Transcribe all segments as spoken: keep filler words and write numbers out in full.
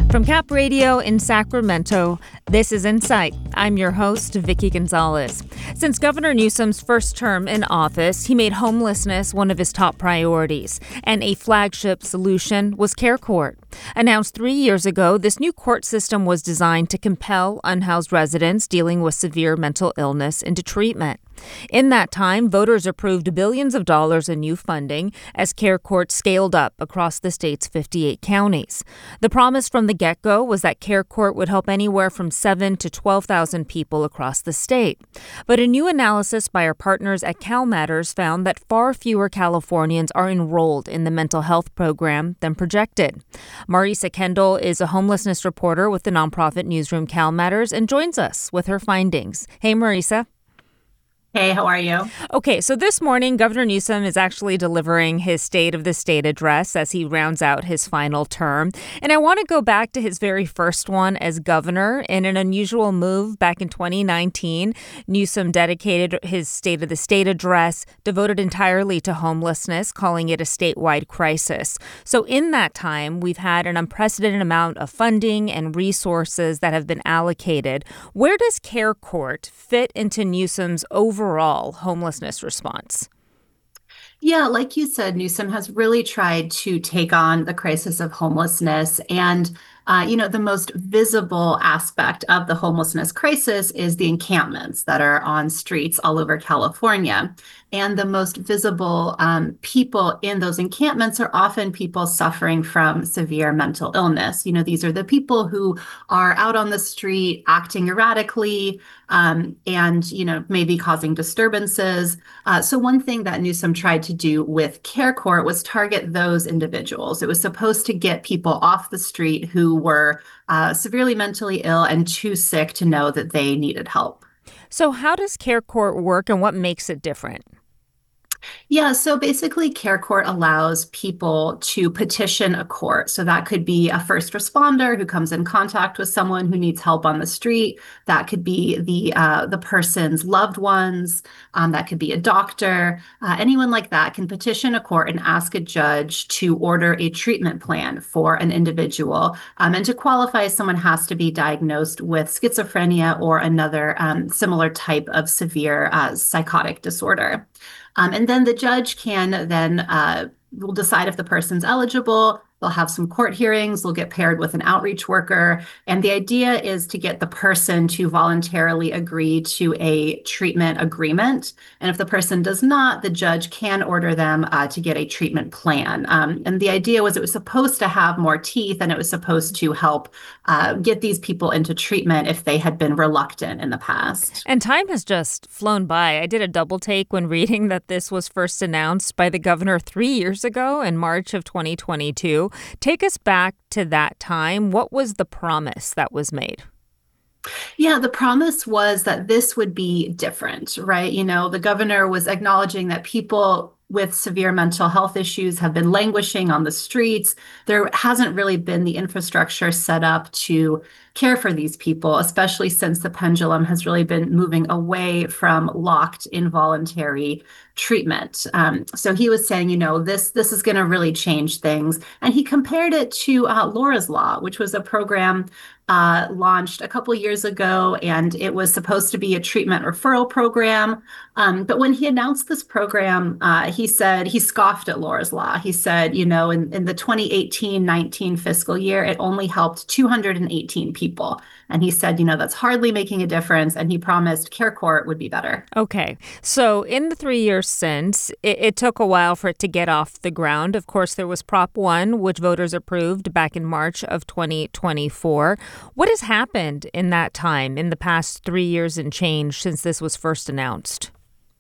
From Cap Radio in Sacramento, this is Insight. I'm your host, Vicky Gonzalez. Since Governor Newsom's first term in office, he made homelessness one of his top priorities, and a flagship solution was Care Court. Announced three years ago, this new court system was designed to compel unhoused residents dealing with severe mental illness into treatment. In that time, voters approved billions of dollars in new funding as Care Court scaled up across the state's fifty-eight counties. The promise from the get-go was that Care Court would help anywhere from seven to twelve thousand people across the state. But a new analysis by our partners at CalMatters found that far fewer Californians are enrolled in the mental health program than projected. Marisa Kendall is a homelessness reporter with the nonprofit newsroom CalMatters and joins us with her findings. Hey, Marisa. Hey, how are you? Okay, so this morning, Governor Newsom is actually delivering his State of the State address as he rounds out his final term. And I want to go back to his very first one as governor. In an unusual move back in twenty nineteen, Newsom dedicated his State of the State address devoted entirely to homelessness, calling it a statewide crisis. So in that time, we've had an unprecedented amount of funding and resources that have been allocated. Where does Care Court fit into Newsom's overall overall homelessness response? Yeah, like you said, Newsom has really tried to take on the crisis of homelessness. And, uh, you know, the most visible aspect of the homelessness crisis is the encampments that are on streets all over California. And the most visible um, people in those encampments are often people suffering from severe mental illness. You know, these are the people who are out on the street acting erratically um, and, you know, maybe causing disturbances. Uh, so one thing that Newsom tried to do with Care Court was target those individuals. It was supposed to get people off the street who were uh, severely mentally ill and too sick to know that they needed help. So how does Care Court work and what makes it different? Yeah, so basically, Care Court allows people to petition a court. So that could be a first responder who comes in contact with someone who needs help on the street. That could be the uh, the person's loved ones. Um, that could be a doctor. Uh, anyone like that can petition a court and ask a judge to order a treatment plan for an individual. Um, and to qualify, someone has to be diagnosed with schizophrenia or another um, similar type of severe uh, psychotic disorder. Um, and then the judge can then uh, will decide if the person's eligible. They'll have some court hearings. They'll get paired with an outreach worker. And the idea is to get the person to voluntarily agree to a treatment agreement. And if the person does not, the judge can order them uh, to get a treatment plan. Um, and the idea was it was supposed to have more teeth, and it was supposed to help uh, get these people into treatment if they had been reluctant in the past. And time has just flown by. I did a double take when reading that this was first announced by the governor three years ago in March of twenty twenty-two. Take us back to that time. What was the promise that was made? Yeah, the promise was that this would be different, right? You know, the governor was acknowledging that people with severe mental health issues have been languishing on the streets. There hasn't really been the infrastructure set up to care for these people, especially since the pendulum has really been moving away from locked involuntary treatment. Um, so he was saying, you know, this this is going to really change things. And he compared it to uh, Laura's Law, which was a program uh, launched a couple years ago, and it was supposed to be a treatment referral program. Um, but when he announced this program, uh, he said he scoffed at Laura's Law. He said, you know, in, in the twenty eighteen nineteen fiscal year, it only helped two hundred eighteen people. And he said, you know, that's hardly making a difference. And he promised Care Court would be better. Okay. So in the three years since, it, it took a while for it to get off the ground. Of course, there was Prop one, which voters approved back in March of twenty twenty-four. What has happened in that time, in the past three years and change since this was first announced?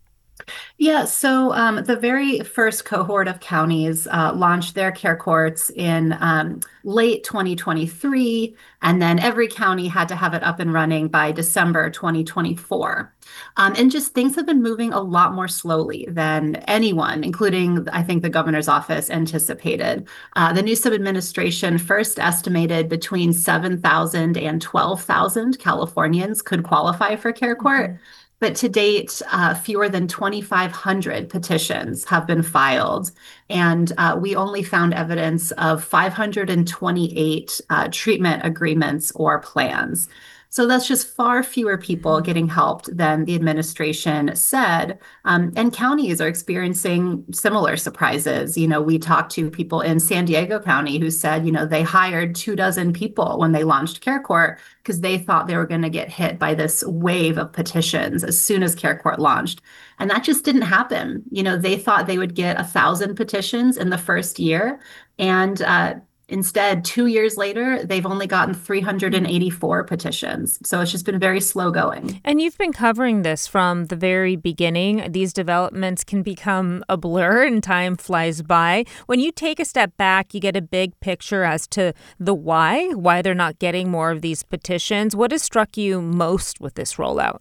Yeah, so um, the very first cohort of counties uh, launched their care courts in um, late twenty twenty-three, and then every county had to have it up and running by December twenty twenty-four. Um, and just things have been moving a lot more slowly than anyone, including, I think, the governor's office anticipated. Uh, the Newsom administration first estimated between seven thousand and twelve thousand Californians could qualify for care court. Mm-hmm. But to date, uh, fewer than twenty-five hundred petitions have been filed. And uh, we only found evidence of five hundred twenty-eight uh, treatment agreements or plans. So that's just far fewer people getting helped than the administration said. Um, and counties are experiencing similar surprises. You know, we talked to people in San Diego County who said, you know, they hired two dozen people when they launched CareCourt because they thought they were going to get hit by this wave of petitions as soon as CareCourt launched. And that just didn't happen. You know, they thought they would get a thousand petitions in the first year. And uh, instead, two years later, they've only gotten three hundred eighty-four petitions. So it's just been very slow going. And you've been covering this from the very beginning. These developments can become a blur and time flies by. When you take a step back, you get a big picture as to the why, why they're not getting more of these petitions. What has struck you most with this rollout?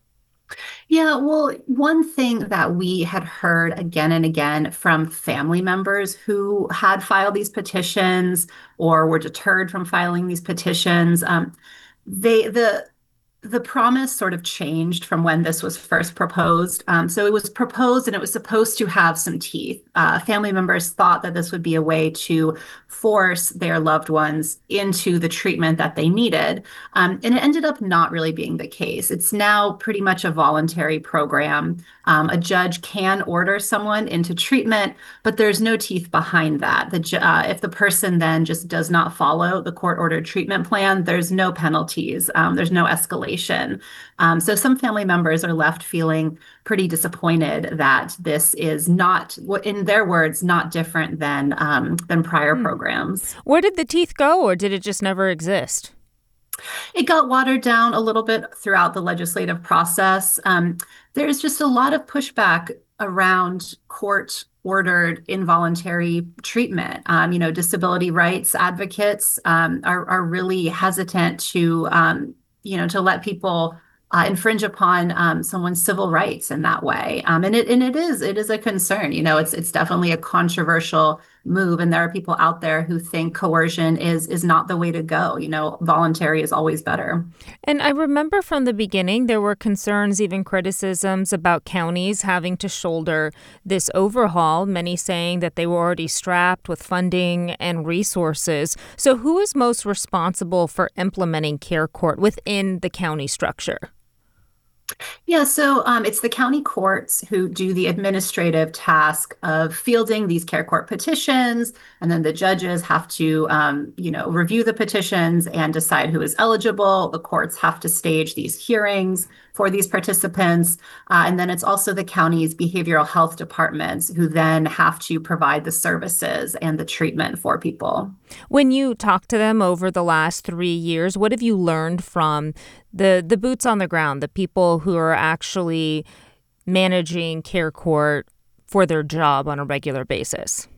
Yeah, well, one thing that we had heard again and again from family members who had filed these petitions or were deterred from filing these petitions, um, they the the promise sort of changed from when this was first proposed. Um, so it was proposed and it was supposed to have some teeth. Uh, family members thought that this would be a way to force their loved ones into the treatment that they needed. Um, and it ended up not really being the case. It's now pretty much a voluntary program. Um, a judge can order someone into treatment, but there's no teeth behind that. The, uh, if the person then just does not follow the court-ordered treatment plan, there's no penalties. Um, there's no escalation. Um, so some family members are left feeling pretty disappointed that this is not, in their words, not different than um, than prior Hmm. programs. Where did the teeth go, or did it just never exist? It got watered down a little bit throughout the legislative process. Um, there's just a lot of pushback around court ordered involuntary treatment. Um, you know, disability rights advocates um, are, are really hesitant to, um, you know, to let people uh, infringe upon um, someone's civil rights in that way. Um, and it and it is it is a concern. You know, it's it's definitely a controversial move, and there are people out there who think coercion is is not the way to go. You know, voluntary is always better. And I remember from the beginning, there were concerns, even criticisms about counties having to shoulder this overhaul, many saying that they were already strapped with funding and resources. So who is most responsible for implementing CareCourt within the county structure? Yeah, so um, it's the county courts who do the administrative task of fielding these care court petitions, and then the judges have to, um, you know, review the petitions and decide who is eligible. The courts have to stage these hearings for these participants, uh, and then it's also the county's behavioral health departments who then have to provide the services and the treatment for people. When you talk to them over the last three years, what have you learned from the the boots on the ground, the people who are actually managing CareCourt for their job on a regular basis?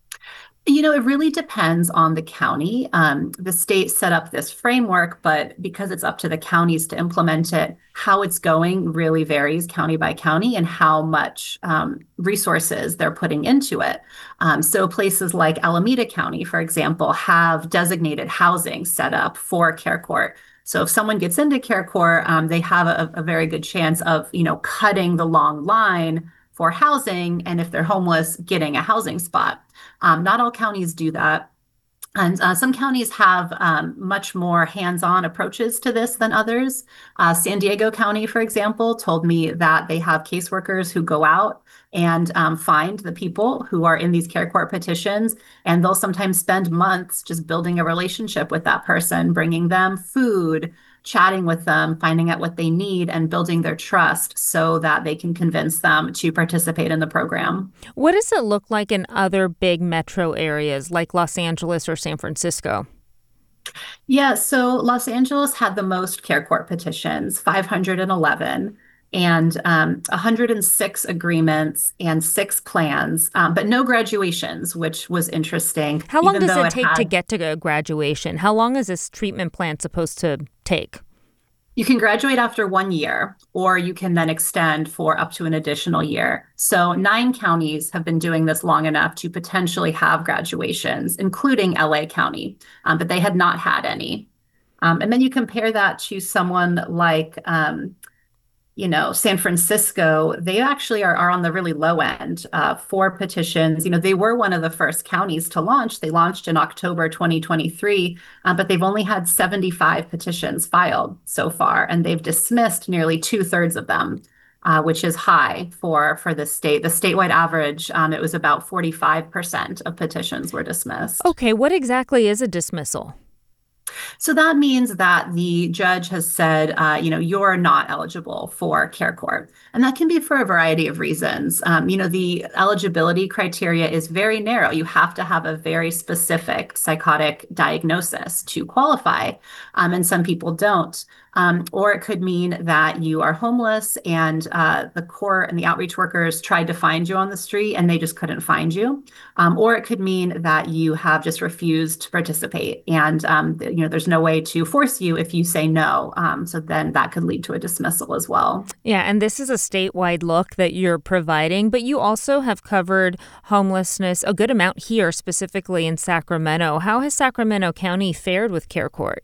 You know, it really depends on the county. Um, the state set up this framework, but because it's up to the counties to implement it, how it's going really varies county by county and how much um, resources they're putting into it. Um, so places like Alameda County, for example, have designated housing set up for CareCourt. So if someone gets into CareCourt, um, they have a, a very good chance of, you know, cutting the long line for housing, and if they're homeless, getting a housing spot. Um, not all counties do that. And uh, some counties have um, much more hands-on approaches to this than others. Uh, San Diego County, for example, told me that they have caseworkers who go out and um, find the people who are in these care court petitions, and they'll sometimes spend months just building a relationship with that person, bringing them food, chatting with them, finding out what they need, and building their trust so that they can convince them to participate in the program. What does it look like in other big metro areas like Los Angeles or San Francisco? Yeah, so Los Angeles had the most care court petitions, five hundred eleven, and um, one hundred six agreements and six plans, um, but no graduations, which was interesting, How long even does though it it take to had. get to a graduation? How long is this treatment plan supposed to take? You can graduate after one year, or you can then extend for up to an additional year. So nine counties have been doing this long enough to potentially have graduations, including L A County, um, but they had not had any. Um, and then you compare that to someone like um, you know, San Francisco, they actually are, are on the really low end uh, for petitions. You know, they were one of the first counties to launch. They launched in October twenty twenty-three, uh, but they've only had seventy-five petitions filed so far, and they've dismissed nearly two thirds of them, uh, which is high for for the state. The statewide average, um, it was about forty-five percent of petitions were dismissed. Okay, what exactly is a dismissal? So that means that the judge has said, uh, you know, you're not eligible for care court. And that can be for a variety of reasons. Um, you know, the eligibility criteria is very narrow. You have to have a very specific psychotic diagnosis to qualify. Um, and some people don't. Um, or it could mean that you are homeless and uh, the court and the outreach workers tried to find you on the street and they just couldn't find you. Um, or it could mean that you have just refused to participate and, um, you know, there's no way to force you if you say no. Um, so then that could lead to a dismissal as well. Yeah, and this is a statewide look that you're providing, but you also have covered homelessness a good amount here, specifically in Sacramento. How has Sacramento County fared with Care Court?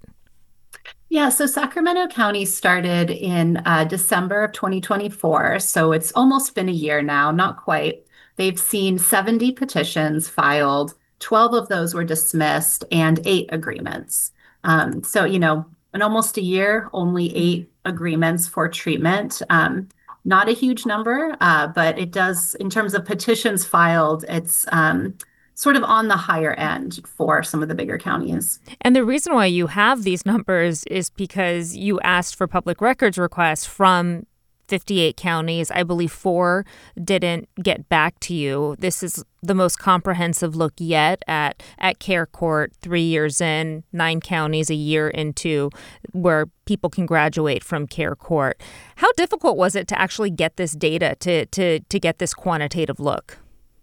Yeah, so Sacramento County started in uh, December of twenty twenty-four. So it's almost been a year now, not quite. They've seen seventy petitions filed, twelve of those were dismissed, and eight agreements. Um, so, you know, in almost a year, only eight agreements for treatment. Um, not a huge number, uh, but it does, in terms of petitions filed, it's um, sort of on the higher end for some of the bigger counties. And the reason why you have these numbers is because you asked for public records requests from fifty-eight counties. I believe four didn't get back to you. This is the most comprehensive look yet at, at Care Court, three years in, nine counties a year into where people can graduate from Care Court. How difficult was it to actually get this data, to, to, to get this quantitative look?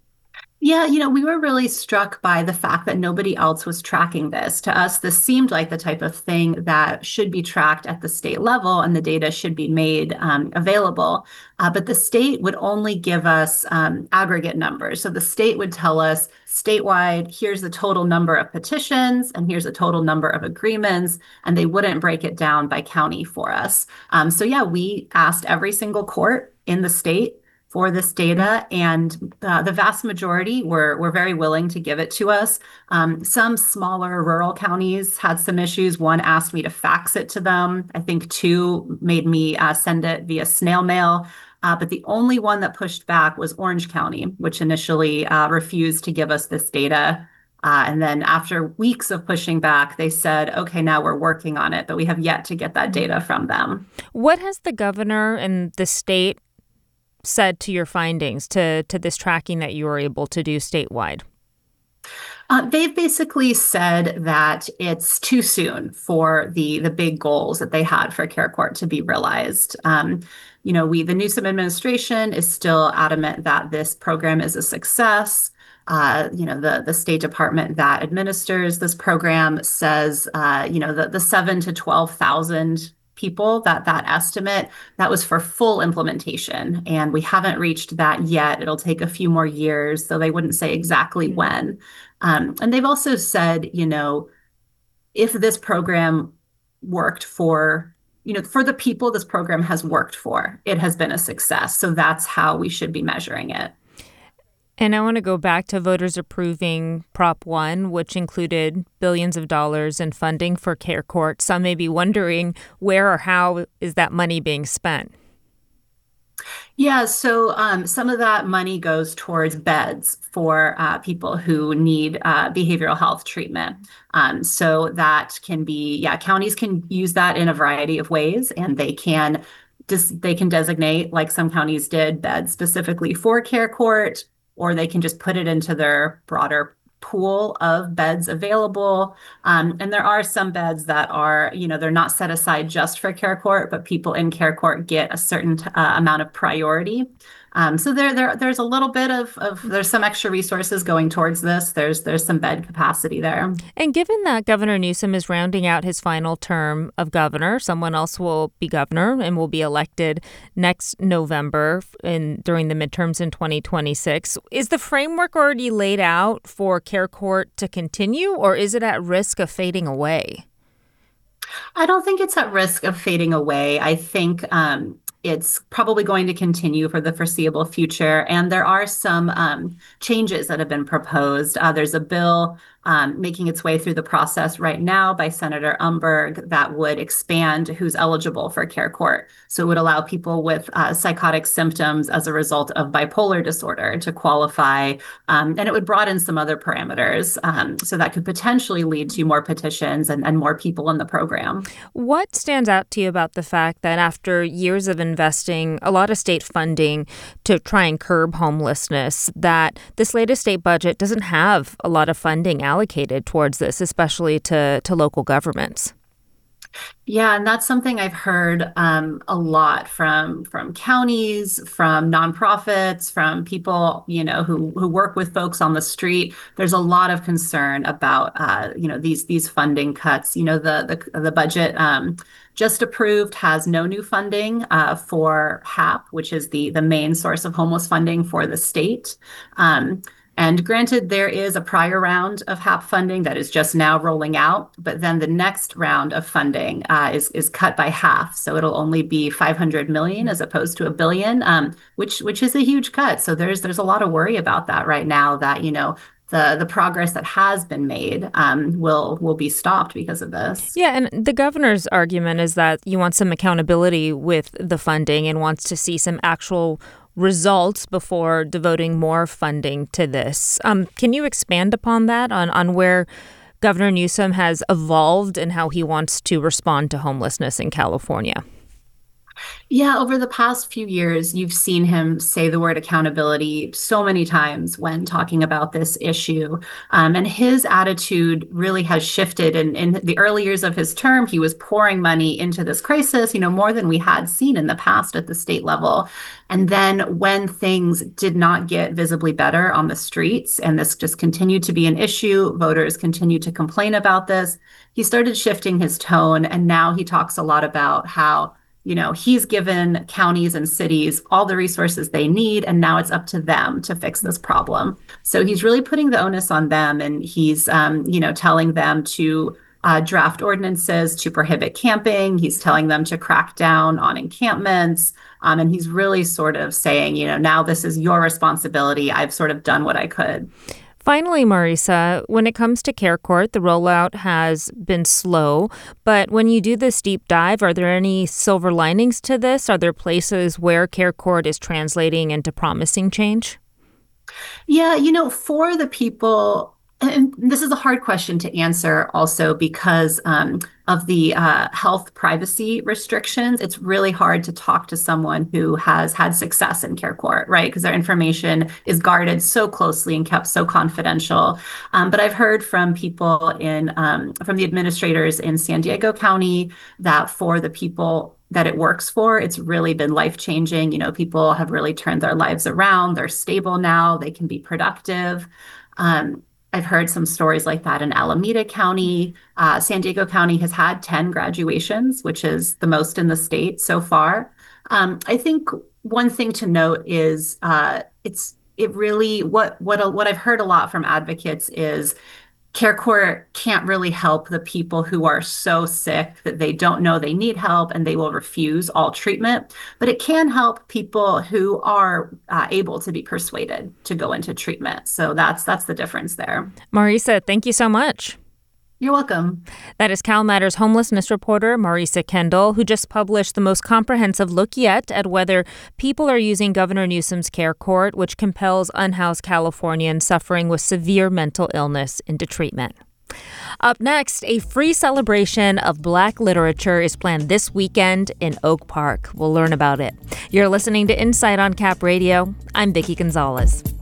Yeah, you know, we were really struck by the fact that nobody else was tracking this. To us, this seemed like the type of thing that should be tracked at the state level and the data should be made um, available. Uh, but the state would only give us um, aggregate numbers. So the state would tell us statewide, here's the total number of petitions and here's the total number of agreements, and they wouldn't break it down by county for us. Um, so yeah, we asked every single court in the state for this data, and uh, the vast majority were were very willing to give it to us. Um, some smaller rural counties had some issues. One asked me to fax it to them. I think two made me uh, send it via snail mail. Uh, but the only one that pushed back was Orange County, which initially uh, refused to give us this data. Uh, and then after weeks of pushing back, they said, okay, now we're working on it, but we have yet to get that data from them. What has the governor and the state said to your findings, to, to this tracking that you were able to do statewide? Uh, they've basically said that it's too soon for the the big goals that they had for Care Court to be realized. Um, you know, we the Newsom administration is still adamant that this program is a success. Uh, you know, the the State Department that administers this program says, uh, you know, the the seven to twelve thousand people, that that estimate, that was for full implementation. And we haven't reached that yet. It'll take a few more years, so they wouldn't say exactly mm-hmm. when. Um, and they've also said, you know, if this program worked for, you know, for the people this program has worked for, it has been a success. So that's how we should be measuring it. And I want to go back to voters approving Prop one, which included billions of dollars in funding for Care Court. Some may be wondering where or how is that money being spent? Yeah, so um, some of that money goes towards beds for uh, people who need uh, behavioral health treatment. Um, so that can be, yeah, counties can use that in a variety of ways, and they can just they can designate, like some counties did, beds specifically for Care Court, or they can just put it into their broader pool of beds available. Um, and there are some beds that are, you know, they're not set aside just for Care Court, but people in Care Court get a certain uh, amount of priority. Um, so there, there, there's a little bit of, of, there's some extra resources going towards this. There's, there's some bed capacity there. And given that Governor Newsom is rounding out his final term of governor, someone else will be governor and will be elected next November in during the midterms in twenty twenty-six. Is the framework already laid out for Care Court to continue, or is it at risk of fading away? I don't think it's at risk of fading away. I think um, it's probably going to continue for the foreseeable future. And there are some um, changes that have been proposed. Uh, there's a bill um, making its way through the process right now by Senator Umberg that would expand who's eligible for care court. So it would allow people with uh, psychotic symptoms as a result of bipolar disorder to qualify. Um, and it would broaden some other parameters. Um, so that could potentially lead to more petitions and, and more people in the program. What stands out to you about the fact that after years of investing a lot of state funding to try and curb homelessness, that this latest state budget doesn't have a lot of funding allocated towards this, especially to, to local governments? Yeah, and that's something I've heard um, a lot from from counties, from nonprofits, from people, you know, who who work with folks on the street. There's a lot of concern about, uh, you know, these these funding cuts. You know, the the the budget um, just approved has no new funding uh, for HAP, which is the the main source of homeless funding for the state. Um, and granted, there is a prior round of HAP funding that is just now rolling out, but then the next round of funding uh, is is cut by half, so it'll only be five hundred million as opposed to a billion, um, which which is a huge cut. So there's there's a lot of worry about that right now. That you know the the progress that has been made um, will will be stopped because of this. Yeah, and the governor's argument is that you want some accountability with the funding and wants to see some actual results before devoting more funding to this. Um, can you expand upon that, on, on where Governor Newsom has evolved and how he wants to respond to homelessness in California? Yeah, over the past few years, you've seen him say the word accountability so many times when talking about this issue. Um, and his attitude really has shifted. And in the early years of his term, he was pouring money into this crisis, you know, more than we had seen in the past at the state level. And then when things did not get visibly better on the streets, and this just continued to be an issue, voters continued to complain about this, he started shifting his tone. And now he talks a lot about how you know, he's given counties and cities all the resources they need, and now it's up to them to fix this problem. So he's really putting the onus on them, and he's, um, you know, telling them to uh, draft ordinances to prohibit camping. He's telling them to crack down on encampments. Um, and he's really sort of saying, you know, now this is your responsibility. I've sort of done what I could. Finally, Marisa, when it comes to Care Court, the rollout has been slow. But when you do this deep dive, are there any silver linings to this? Are there places where Care Court is translating into promising change? Yeah, you know, for the people, and this is a hard question to answer also because um, of the uh, health privacy restrictions. It's really hard to talk to someone who has had success in Care Court, right? Because their information is guarded so closely and kept so confidential. Um, but I've heard from people in, um, from the administrators in San Diego County that for the people that it works for, it's really been life-changing. You know, people have really turned their lives around. They're stable now. They can be productive. Um, I've heard some stories like that in Alameda County. Uh, San Diego County has had ten graduations, which is the most in the state so far. Um, I think one thing to note is uh, it's it really what what what I've heard a lot from advocates is Care Court can't really help the people who are so sick that they don't know they need help and they will refuse all treatment. But it can help people who are uh, able to be persuaded to go into treatment. So that's that's the difference there. Marisa, thank you so much. You're welcome. That is CalMatters homelessness reporter Marisa Kendall, who just published the most comprehensive look yet at whether people are using Governor Newsom's Care Court, which compels unhoused Californians suffering with severe mental illness into treatment. Up next, a free celebration of Black literature is planned this weekend in Oak Park. We'll learn about it. You're listening to Insight on Cap Radio. I'm Vicki Gonzalez.